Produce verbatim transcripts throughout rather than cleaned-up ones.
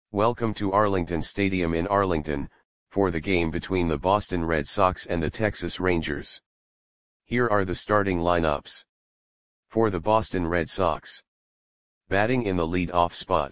Welcome to Arlington Stadium in Arlington, for the game between the Boston Red Sox and the Texas Rangers. Here are the starting lineups. For the Boston Red Sox. Batting in the lead-off spot.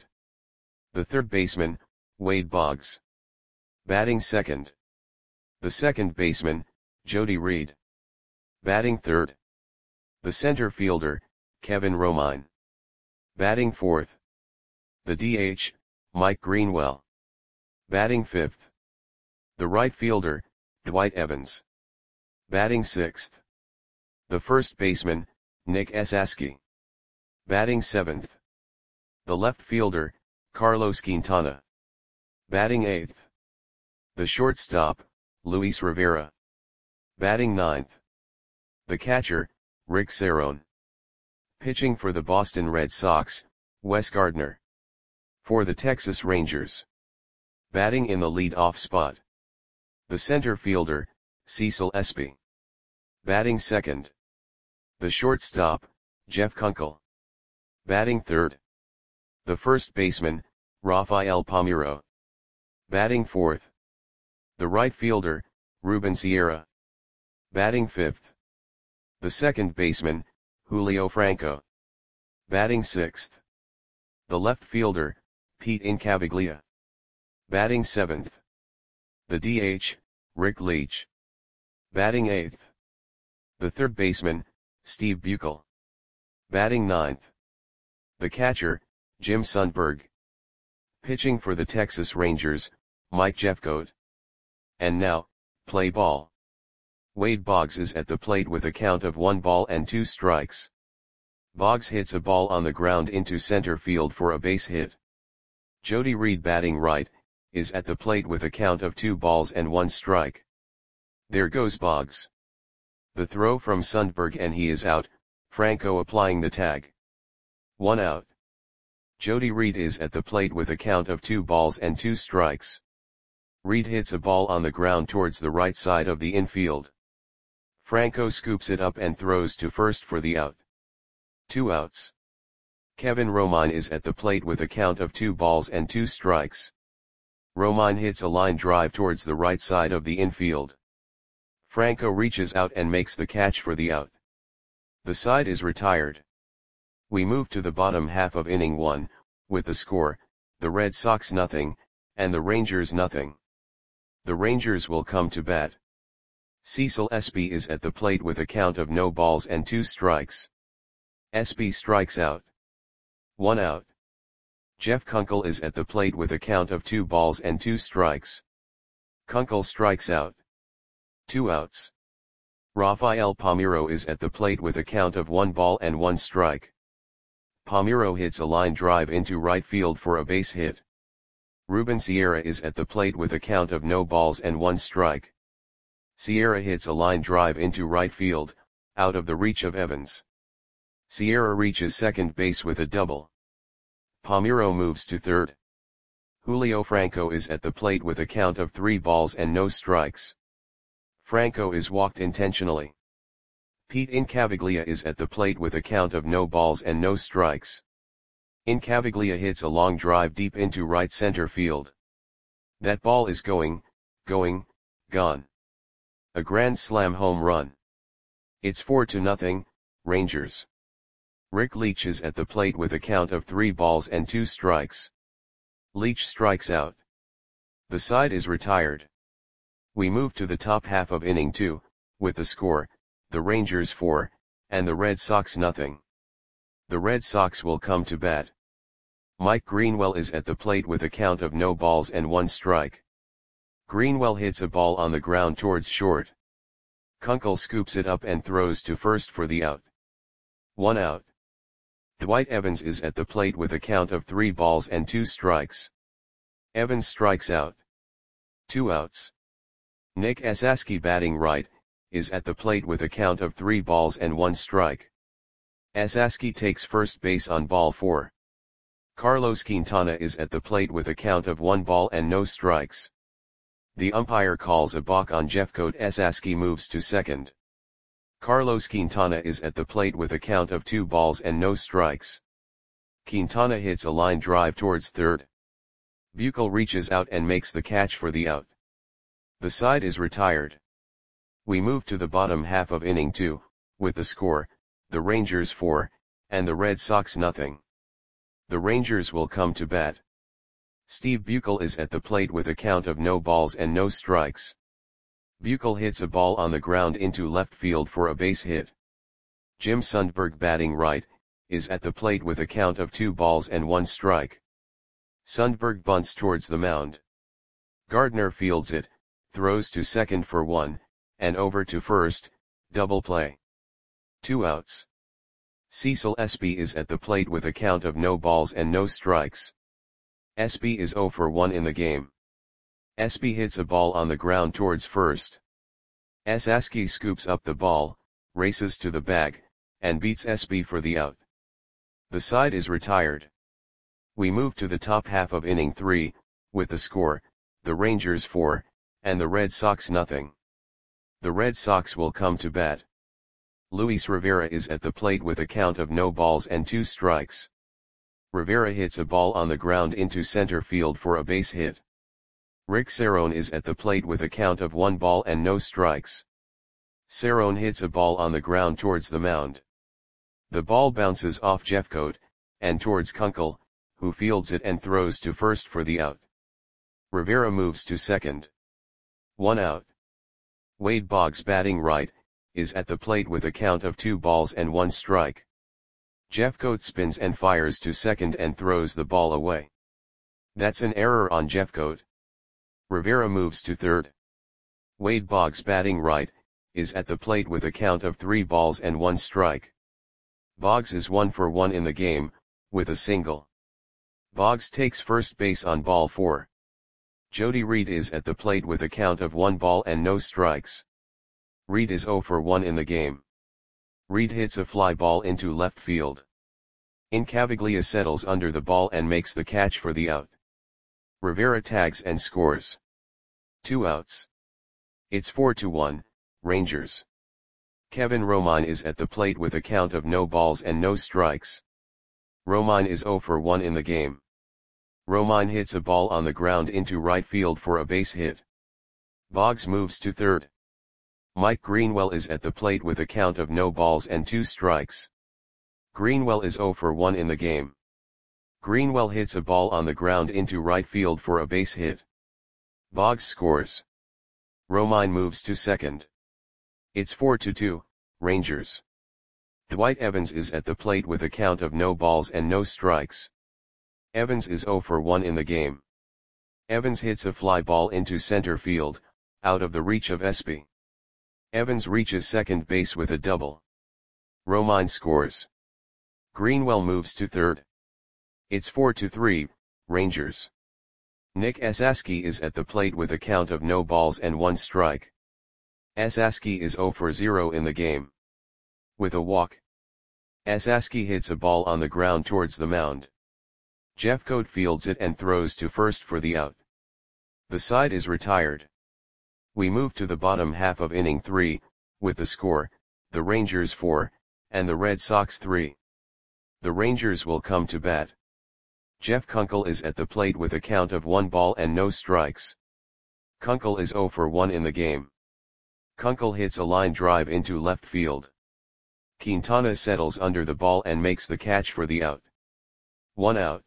The third baseman, Wade Boggs. Batting second. The second baseman, Jody Reed. Batting third. The center fielder, Kevin Romine. Batting fourth. The D H, Mike Greenwell. Batting fifth. The right fielder, Dwight Evans. Batting sixth. The first baseman, Nick Esasky. Batting seventh. The left fielder, Carlos Quintana. Batting eighth. The shortstop, Luis Rivera. Batting ninth. The catcher, Rick Cerone. Pitching for the Boston Red Sox, Wes Gardner. For the Texas Rangers. Batting in the lead-off spot. The center fielder, Cecil Espy. Batting second. The shortstop, Jeff Kunkel. Batting third. The first baseman, Rafael Palmeiro. Batting fourth. The right fielder, Ruben Sierra. Batting fifth. The second baseman, Julio Franco. Batting sixth. The left fielder, Pete Incaviglia. Batting seventh. The D H, Rick Leach. Batting eighth. The third baseman, Steve Buechel. Batting ninth. The catcher, Jim Sundberg. Pitching for the Texas Rangers, Mike Jeffcoat. And now, play ball. Wade Boggs is at the plate with a count of one ball and two strikes. Boggs hits a ball on the ground into center field for a base hit. Jody Reed, batting right, is at the plate with a count of two balls and one strike. There goes Boggs. The throw from Sundberg and he is out, Franco applying the tag. One out. Jody Reed is at the plate with a count of two balls and two strikes. Reed hits a ball on the ground towards the right side of the infield. Franco scoops it up and throws to first for the out. Two outs. Kevin Romine is at the plate with a count of two balls and two strikes. Romine hits a line drive towards the right side of the infield. Franco reaches out and makes the catch for the out. The side is retired. We move to the bottom half of inning one, with the score, the Red Sox nothing, and the Rangers nothing. The Rangers will come to bat. Cecil Espy is at the plate with a count of no balls and two strikes. Espy strikes out. One out. Jeff Kunkel is at the plate with a count of two balls and two strikes. Kunkel strikes out. Two outs. Rafael Palmeiro is at the plate with a count of one ball and one strike. Palmeiro hits a line drive into right field for a base hit. Ruben Sierra is at the plate with a count of no balls and one strike. Sierra hits a line drive into right field, out of the reach of Evans. Sierra reaches second base with a double. Palmeiro moves to third. Julio Franco is at the plate with a count of three balls and no strikes. Franco is walked intentionally. Pete Incaviglia is at the plate with a count of no balls and no strikes. Incaviglia hits a long drive deep into right center field. That ball is going, going, gone. A grand slam home run. It's four to nothing, Rangers. Rick Leach is at the plate with a count of three balls and two strikes. Leach strikes out. The side is retired. We move to the top half of inning two, with the score, the Rangers four, and the Red Sox nothing. The Red Sox will come to bat. Mike Greenwell is at the plate with a count of no balls and one strike. Greenwell hits a ball on the ground towards short. Kunkel scoops it up and throws to first for the out. One out. Dwight Evans is at the plate with a count of three balls and two strikes. Evans strikes out. Two outs. Nick Esasky, batting right, is at the plate with a count of three balls and one strike. Esasky takes first base on ball four. Carlos Quintana is at the plate with a count of one ball and no strikes. The umpire calls a balk on Jeffcoat. Esasky moves to second. Carlos Quintana is at the plate with a count of two balls and no strikes. Quintana hits a line drive towards third. Buechel reaches out and makes the catch for the out. The side is retired. We move to the bottom half of inning two, with the score, the Rangers four, and the Red Sox nothing. The Rangers will come to bat. Steve Buechel is at the plate with a count of no balls and no strikes. Buechel hits a ball on the ground into left field for a base hit. Jim Sundberg, batting right, is at the plate with a count of two balls and one strike. Sundberg bunts towards the mound. Gardner fields it, throws to second for one, and over to first, double play. Two outs. Cecil Espy is at the plate with a count of no balls and no strikes. Espy is zero for one in the game. Espy hits a ball on the ground towards first. Esaski scoops up the ball, races to the bag, and beats Espy for the out. The side is retired. We move to the top half of inning three, with the score, the Rangers four, and the Red Sox nothing. The Red Sox will come to bat. Luis Rivera is at the plate with a count of no balls and two strikes. Rivera hits a ball on the ground into center field for a base hit. Rick Cerrone is at the plate with a count of one ball and no strikes. Cerrone hits a ball on the ground towards the mound. The ball bounces off Jeffcoat, and towards Kunkel, who fields it and throws to first for the out. Rivera moves to second. One out. Wade Boggs, batting right, is at the plate with a count of two balls and one strike. Jeffcoat spins and fires to second and throws the ball away. That's an error on Jeffcoat. Rivera moves to third. Wade Boggs, batting right, is at the plate with a count of three balls and one strike. Boggs is one for one in the game, with a single. Boggs takes first base on ball four. Jody Reed is at the plate with a count of one ball and no strikes. Reed is zero for one in the game. Reed hits a fly ball into left field. Incaviglia settles under the ball and makes the catch for the out. Rivera tags and scores. Two outs. It's four to one, Rangers. Kevin Romine is at the plate with a count of no balls and no strikes. Romine is zero for one in the game. Romine hits a ball on the ground into right field for a base hit. Boggs moves to third. Mike Greenwell is at the plate with a count of no balls and two strikes. Greenwell is zero for one in the game. Greenwell hits a ball on the ground into right field for a base hit. Boggs scores. Romine moves to second. It's four to two, Rangers. Dwight Evans is at the plate with a count of no balls and no strikes. Evans is zero for one in the game. Evans hits a fly ball into center field, out of the reach of Espy. Evans reaches second base with a double. Romine scores. Greenwell moves to third. It's four to three, Rangers. Nick Esaski is at the plate with a count of no balls and one strike. Esaski is zero for zero in the game. With a walk. Esaski hits a ball on the ground towards the mound. Jeffcoat fields it and throws to first for the out. The side is retired. We move to the bottom half of inning three, with the score, the Rangers four, and the Red Sox three. The Rangers will come to bat. Jeff Kunkel is at the plate with a count of one ball and no strikes. Kunkel is zero for one in the game. Kunkel hits a line drive into left field. Quintana settles under the ball and makes the catch for the out. One out.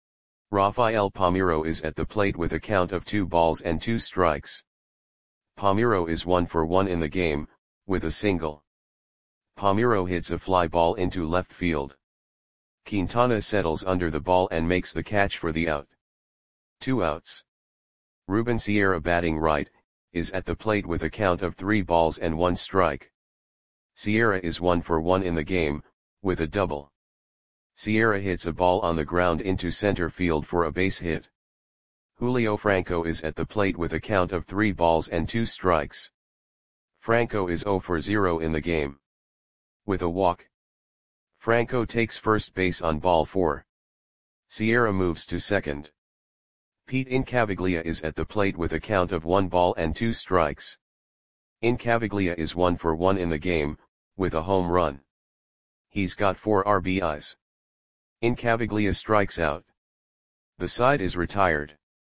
Rafael Palmeiro is at the plate with a count of two balls and two strikes. Palmeiro is one for one in the game, with a single. Palmeiro hits a fly ball into left field. Quintana settles under the ball and makes the catch for the out. Two outs. Ruben Sierra, batting right, is at the plate with a count of three balls and one strike. Sierra is one for one in the game, with a double. Sierra hits a ball on the ground into center field for a base hit. Julio Franco is at the plate with a count of three balls and two strikes. Franco is zero for zero in the game. With a walk. Franco takes first base on ball four. Sierra moves to second. Pete Incaviglia is at the plate with a count of one ball and two strikes. Incaviglia is one for one in the game, with a home run. He's got four R B Is. Incaviglia strikes out. The side is retired.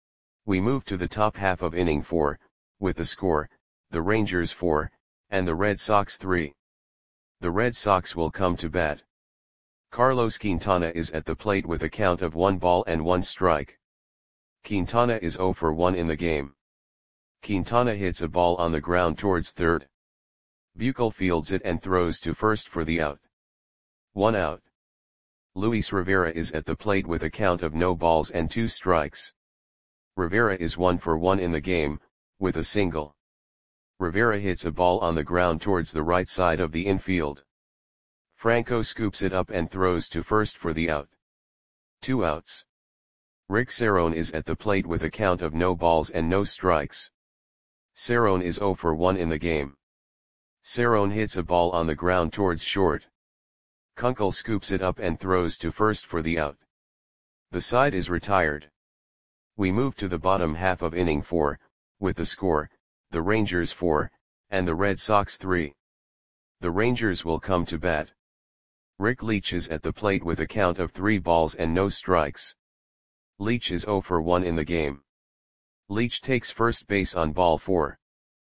We move to the top half of inning four, with the score, the Rangers four, and the Red Sox three. The Red Sox will come to bat. Carlos Quintana is at the plate with a count of one ball and one strike. Quintana is zero for one in the game. Quintana hits a ball on the ground towards third. Buechel fields it and throws to first for the out. One out. Luis Rivera is at the plate with a count of no balls and two strikes. Rivera is one for one in the game, with a single. Rivera hits a ball on the ground towards the right side of the infield. Franco scoops it up and throws to first for the out. Two outs. Rick Cerrone is at the plate with a count of no balls and no strikes. Cerrone is zero for one in the game. Cerrone hits a ball on the ground towards short. Kunkel scoops it up and throws to first for the out. The side is retired. We move to the bottom half of inning four, with the score, the Rangers four, and the Red Sox three. The Rangers will come to bat. Rick Leach is at the plate with a count of three balls and no strikes. Leach is zero for one in the game. Leach takes first base on ball four.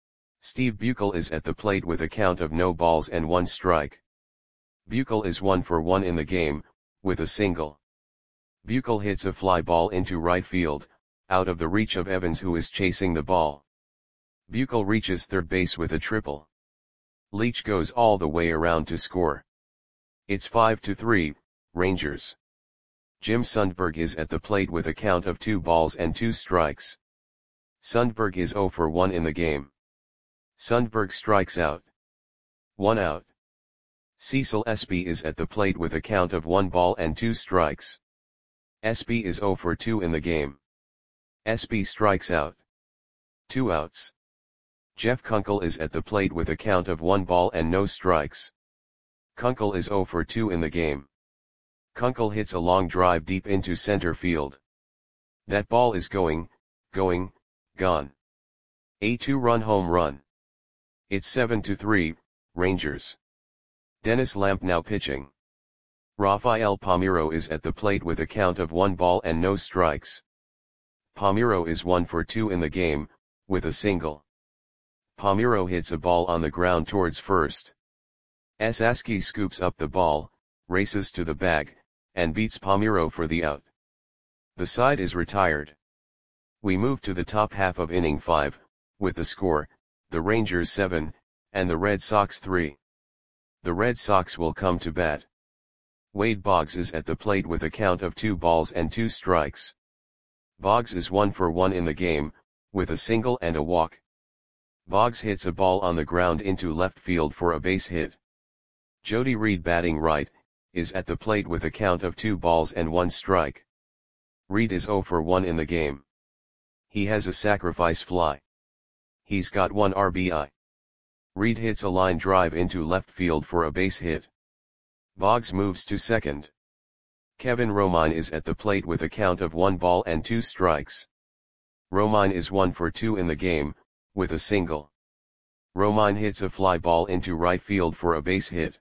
Steve Buechel is at the plate with a count of no balls and one strike. Buechel is one for one in the game, with a single. Buechel hits a fly ball into right field, out of the reach of Evans who is chasing the ball. Buechel reaches third base with a triple. Leach goes all the way around to score. It's five to three, Rangers. Jim Sundberg is at the plate with a count of two balls and two strikes. Sundberg is zero for one in the game. Sundberg strikes out. One out. Cecil Espy is at the plate with a count of one ball and two strikes. Espy is zero for two in the game. Espy strikes out. Two outs. Jeff Kunkel is at the plate with a count of one ball and no strikes. Kunkel is zero for two in the game. Kunkel hits a long drive deep into center field. That ball is going, going, gone. A two-run home run. It's seven to three, Rangers. Dennis Lamp now pitching. Rafael Palmeiro is at the plate with a count of one ball and no strikes. Palmeiro is one for two in the game, with a single. Palmeiro hits a ball on the ground towards first. Esaski scoops up the ball, races to the bag, and beats Palmeiro for the out. The side is retired. We move to the top half of inning five, with the score, the Rangers seven, and the Red Sox three. The Red Sox will come to bat. Wade Boggs is at the plate with a count of two balls and two strikes. Boggs is one for one in the game, with a single and a walk. Boggs hits a ball on the ground into left field for a base hit. Jody Reed, batting right, is at the plate with a count of two balls and one strike. Reed is zero for one in the game. He has a sacrifice fly. He's got one R B I. Reed hits a line drive into left field for a base hit. Boggs moves to second. Kevin Romine is at the plate with a count of one ball and two strikes. Romine is one for two in the game, with a single. Romine hits a fly ball into right field for a base hit.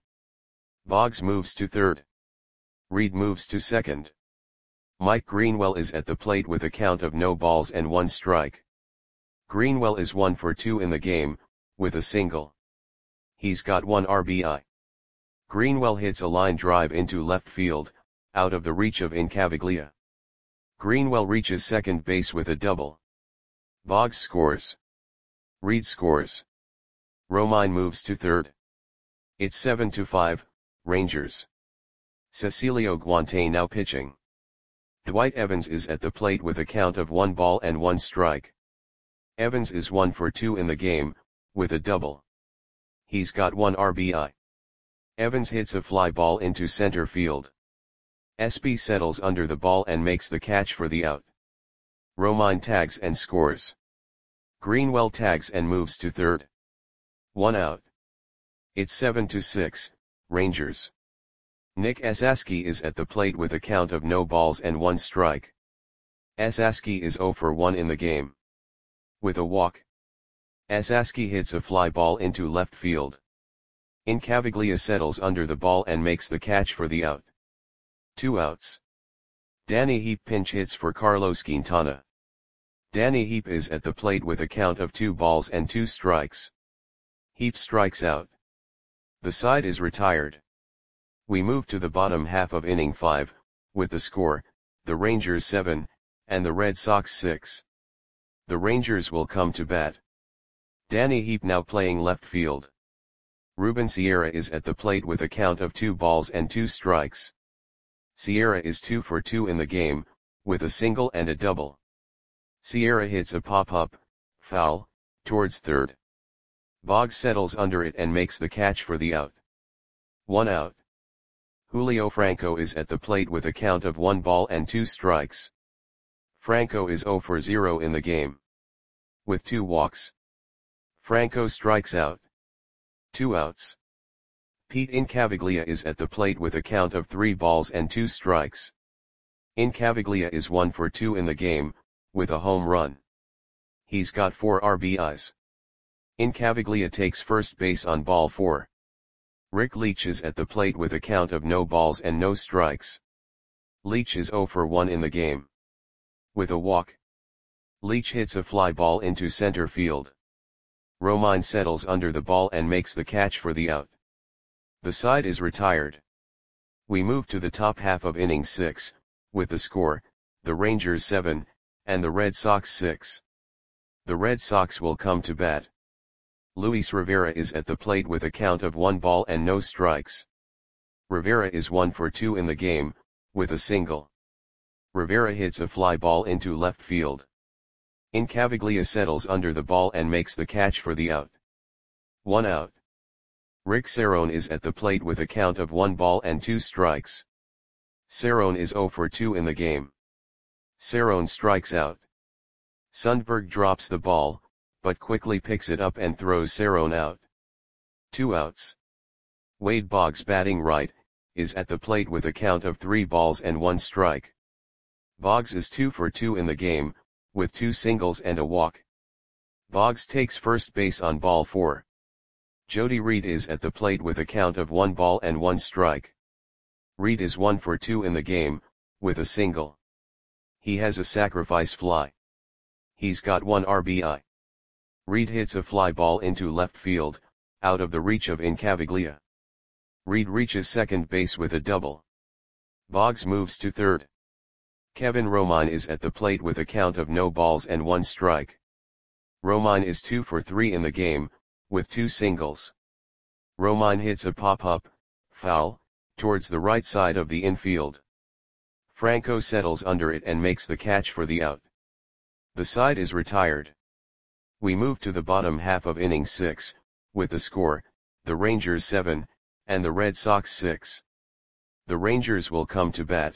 Boggs moves to third. Reed moves to second. Mike Greenwell is at the plate with a count of no balls and one strike. Greenwell is one for two in the game, with a single. He's got one R B I. Greenwell hits a line drive into left field, out of the reach of Incaviglia. Greenwell reaches second base with a double. Boggs scores. Reed scores. Romine moves to third. It's seven to five, Rangers. Cecilio Guante now pitching. Dwight Evans is at the plate with a count of one ball and one strike. Evans is one for two in the game, with a double. He's got one R B I. Evans hits a fly ball into center field. Espy settles under the ball and makes the catch for the out. Romine tags and scores. Greenwell tags and moves to third. One out. It's seven to six, Rangers. Nick Esaski is at the plate with a count of no balls and one strike. Esaski is zero for one in the game. With a walk. Esaski hits a fly ball into left field. Incaviglia settles under the ball and makes the catch for the out. Two outs. Danny Heap pinch hits for Carlos Quintana. Danny Heap is at the plate with a count of two balls and two strikes. Heap strikes out. The side is retired. We move to the bottom half of inning five, with the score, the Rangers seven, and the Red Sox six. The Rangers will come to bat. Danny Heap now playing left field. Ruben Sierra is at the plate with a count of two balls and two strikes. Sierra is two for two in the game, with a single and a double. Sierra hits a pop-up, foul, towards third. Boggs settles under it and makes the catch for the out. One out. Julio Franco is at the plate with a count of one ball and two strikes. Franco is zero for zero in the game. With two walks. Franco strikes out. Two outs. Pete Incaviglia is at the plate with a count of three balls and two strikes. Incaviglia is one for two in the game, with a home run. He's got four R B Is. Incaviglia takes first base on ball four. Rick Leach is at the plate with a count of no balls and no strikes. Leach is zero for one in the game. With a walk. Leach hits a fly ball into center field. Romine settles under the ball and makes the catch for the out. The side is retired. We move to the top half of inning six, with the score, the Rangers seven, and the Red Sox six. The Red Sox will come to bat. Luis Rivera is at the plate with a count of one ball and no strikes. Rivera is one for two in the game, with a single. Rivera hits a fly ball into left field. Incaviglia settles under the ball and makes the catch for the out. One out. Rick Cerrone is at the plate with a count of one ball and two strikes. Cerrone is zero for two in the game. Cerrone strikes out. Sundberg drops the ball, but quickly picks it up and throws Cerrone out. Two outs. Wade Boggs batting right, is at the plate with a count of three balls and one strike. Boggs is two for two in the game, with two singles and a walk. Boggs takes first base on ball four. Jody Reed is at the plate with a count of one ball and one strike. Reed is one for two in the game, with a single. He has a sacrifice fly. He's got one R B I. Reed hits a fly ball into left field, out of the reach of Incaviglia. Reed reaches second base with a double. Boggs moves to third. Kevin Romine is at the plate with a count of no balls and one strike. Romine is two for three in the game, with two singles. Romine hits a pop-up, foul, towards the right side of the infield. Franco settles under it and makes the catch for the out. The side is retired. We move to the bottom half of inning six, with the score, the Rangers seven, and the Red Sox six. The Rangers will come to bat.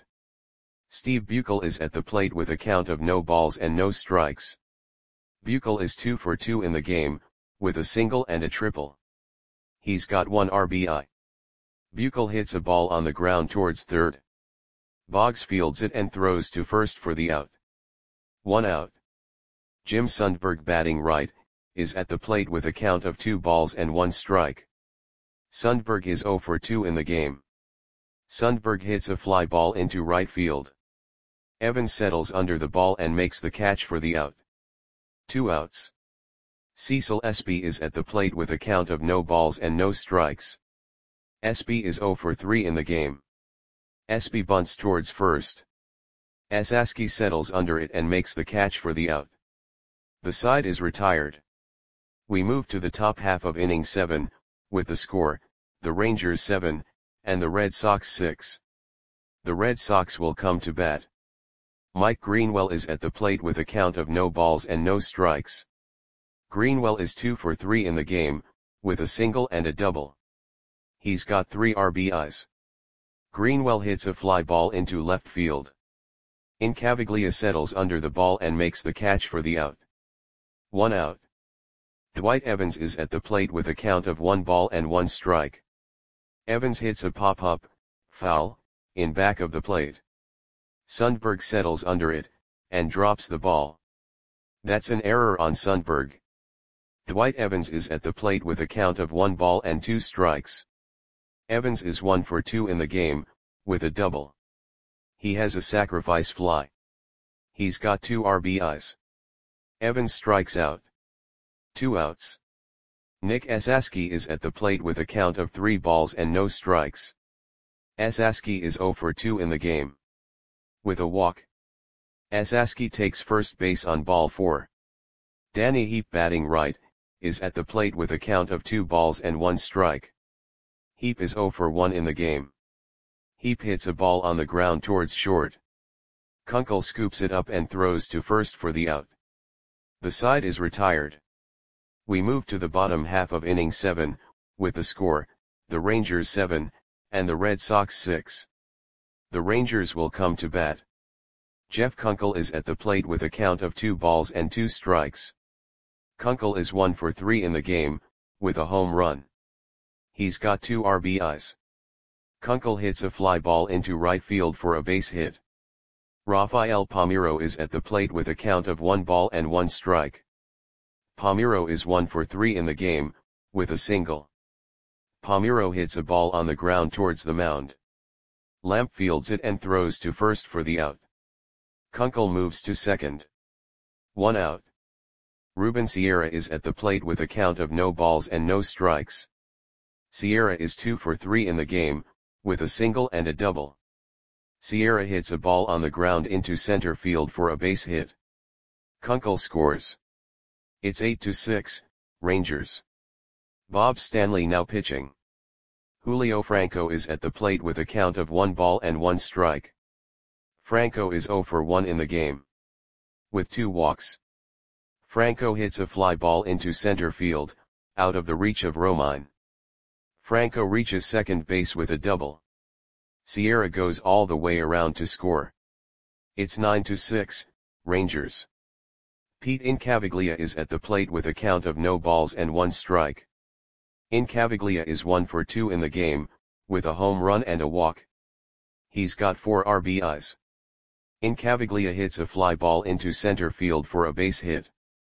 Steve Buechel is at the plate with a count of no balls and no strikes. Buechel is two for two in the game, with a single and a triple. He's got one R B I. Buechel hits a ball on the ground towards third. Boggs fields it and throws to first for the out. One out. Jim Sundberg batting right, is at the plate with a count of two balls and one strike. Sundberg is zero for two in the game. Sundberg hits a fly ball into right field. Evans settles under the ball and makes the catch for the out. Two outs. Cecil Espy is at the plate with a count of no balls and no strikes. Espy is zero for three in the game. Espy bunts towards first. Esaski settles under it and makes the catch for the out. The side is retired. We move to the top half of inning seven, with the score, the Rangers seven, and the Red Sox six. The Red Sox will come to bat. Mike Greenwell is at the plate with a count of no balls and no strikes. Greenwell is two for three in the game, with a single and a double. He's got three R B Is. Greenwell hits a fly ball into left field. Incaviglia settles under the ball and makes the catch for the out. One out. Dwight Evans is at the plate with a count of one ball and one strike. Evans hits a pop-up, foul, in back of the plate. Sundberg settles under it, and drops the ball. That's an error on Sundberg. Dwight Evans is at the plate with a count of one ball and two strikes. Evans is one for two in the game, with a double. He has a sacrifice fly. He's got two R B Is. Evans strikes out. Two outs. Nick Esaski is at the plate with a count of three balls and no strikes. Esaski is oh for two in the game. With a walk. Esaski takes first base on ball four. Danny Heap, batting right, is at the plate with a count of two balls and one strike. Heap is oh for one in the game. Heap hits a ball on the ground towards short. Kunkel scoops it up and throws to first for the out. The side is retired. We move to the bottom half of inning seven, with the score, the Rangers seven, and the Red Sox six. The Rangers will come to bat. Jeff Kunkel is at the plate with a count of two balls and two strikes. Kunkel is one for three in the game, with a home run. He's got two R B Is. Kunkel hits a fly ball into right field for a base hit. Rafael Palmeiro is at the plate with a count of one ball and one strike. Palmeiro is one for three in the game, with a single. Palmeiro hits a ball on the ground towards the mound. Lamp fields it and throws to first for the out. Kunkel moves to second. One out. Ruben Sierra is at the plate with a count of no balls and no strikes. Sierra is two for three in the game, with a single and a double. Sierra hits a ball on the ground into center field for a base hit. Kunkel scores. It's eight to six, Rangers. Bob Stanley now pitching. Julio Franco is at the plate with a count of one ball and one strike. Franco is oh for one in the game. With two walks. Franco hits a fly ball into center field, out of the reach of Romine. Franco reaches second base with a double. Sierra goes all the way around to score. It's nine to six, Rangers. Pete Incaviglia is at the plate with a count of no balls and one strike. Incaviglia is one for two in the game, with a home run and a walk. He's got four R B Is. Incaviglia hits a fly ball into center field for a base hit.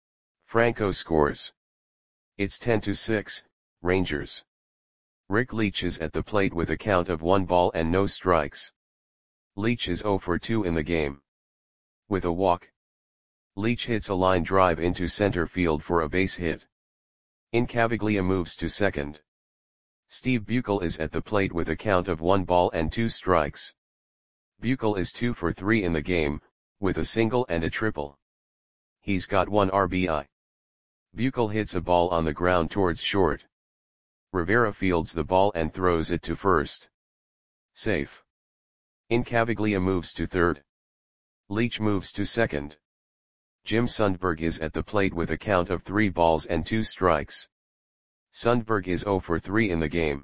Franco scores. It's ten to six, Rangers. Rick Leach is at the plate with a count of one ball and no strikes. Leach is oh for two in the game. With a walk. Leach hits a line drive into center field for a base hit. Incaviglia moves to second. Steve Buechel is at the plate with a count of one ball and two strikes. Buechel is two for three in the game, with a single and a triple. He's got one R B I. Buechel hits a ball on the ground towards short. Rivera fields the ball and throws it to first. Safe. Incaviglia moves to third. Leach moves to second. Jim Sundberg is at the plate with a count of three balls and two strikes. Sundberg is oh for three in the game.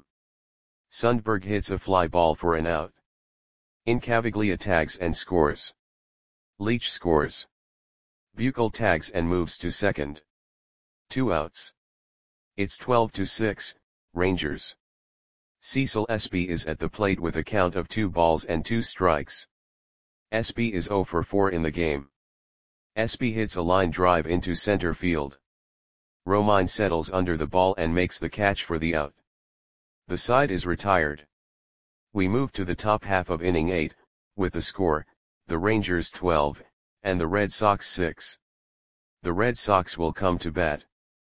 Sundberg hits a fly ball for an out. Incaviglia tags and scores. Leach scores. Buechel tags and moves to second. Two outs. It's twelve to six, Rangers. Cecil Espy is at the plate with a count of two balls and two strikes. Espy is oh for four in the game. Espy hits a line drive into center field. Romine settles under the ball and makes the catch for the out. The side is retired. We move to the top half of inning eight, with the score, the Rangers twelve, and the Red Sox six. The Red Sox will come to bat.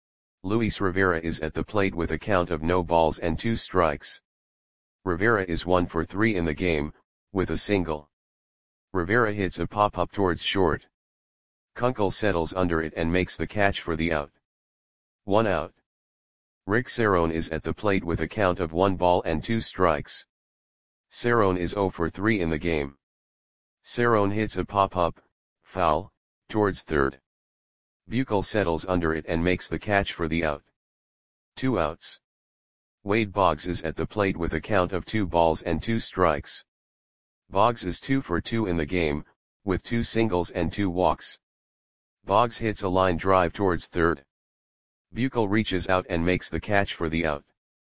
Luis Rivera is at the plate with a count of no balls and two strikes. Rivera is one for three in the game, with a single. Rivera hits a pop-up towards short. Kunkel settles under it and makes the catch for the out. One out. Rick Cerrone is at the plate with a count of one ball and two strikes. Cerrone is oh for three in the game. Cerrone hits a pop-up, foul, towards third. Buechel settles under it and makes the catch for the out. Two outs. Wade Boggs is at the plate with a count of two balls and two strikes. Boggs is two for two in the game, with two singles and two walks. Boggs hits a line drive towards third. Buechel reaches out and makes the catch for the out.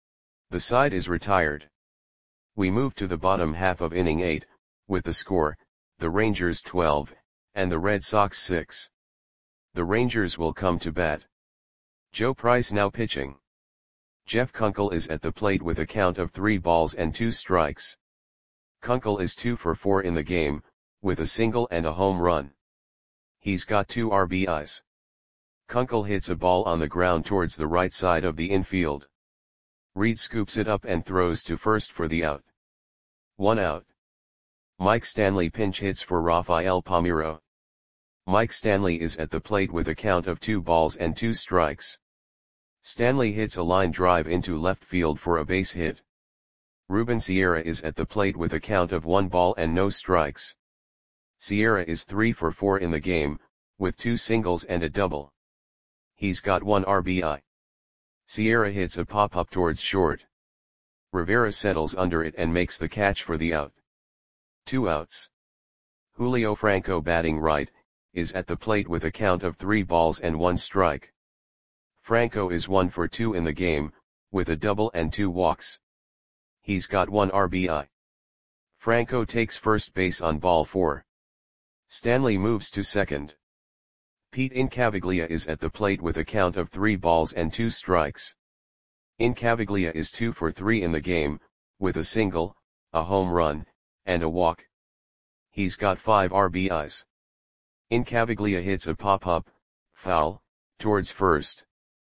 The side is retired. We move to the bottom half of inning eight, with the score, the Rangers twelve, and the Red Sox six. The Rangers will come to bat. Joe Price now pitching. Jeff Kunkel is at the plate with a count of three balls and two strikes. Kunkel is two for four in the game, with a single and a home run. He's got two R B Is. Kunkel hits a ball on the ground towards the right side of the infield. Reed scoops it up and throws to first for the out. One out. Mike Stanley pinch hits for Rafael Palmeiro. Mike Stanley is at the plate with a count of two balls and two strikes. Stanley hits a line drive into left field for a base hit. Ruben Sierra is at the plate with a count of one ball and no strikes. Sierra is three for four in the game, with two singles and a double. He's got one R B I. Sierra hits a pop-up towards short. Rivera settles under it and makes the catch for the out. Two outs. Julio Franco, batting right, is at the plate with a count of three balls and one strike. Franco is one for two in the game, with a double and two walks. He's got one R B I. Franco takes first base on ball four. Stanley moves to second. Pete Incaviglia is at the plate with a count of three balls and two strikes. Incaviglia is two for three in the game, with a single, a home run, and a walk. He's got five R B Is. Incaviglia hits a pop-up, foul, towards first.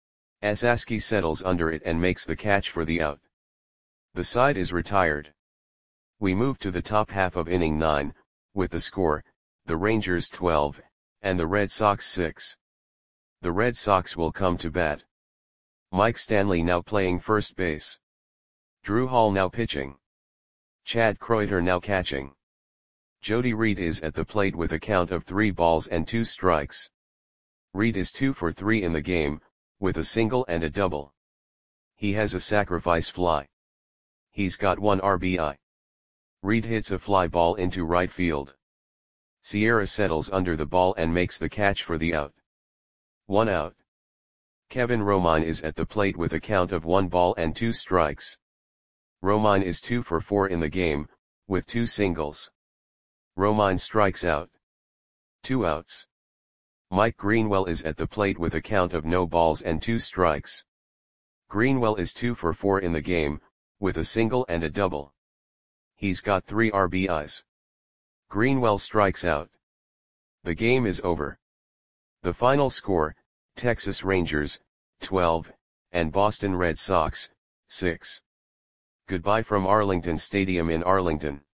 Asaski settles under it and makes the catch for the out. The side is retired. We move to the top half of inning nine, with the score, the Rangers twelve, and the Red Sox six. The Red Sox will come to bat. Mike Stanley now playing first base. Drew Hall now pitching. Chad Kreuter now catching. Jody Reed is at the plate with a count of three balls and two strikes. Reed is two for three in the game, with a single and a double. He has a sacrifice fly. He's got one R B I. Reed hits a fly ball into right field. Sierra settles under the ball and makes the catch for the out. One out. Kevin Romine is at the plate with a count of one ball and two strikes. Romine is two for four in the game, with two singles. Romine strikes out. Two outs. Mike Greenwell is at the plate with a count of no balls and two strikes. Greenwell is two for four in the game, with a single and a double. He's got three R B Is. Greenwell strikes out. The game is over. The final score, Texas Rangers, twelve, and Boston Red Sox, six. Goodbye from Arlington Stadium in Arlington.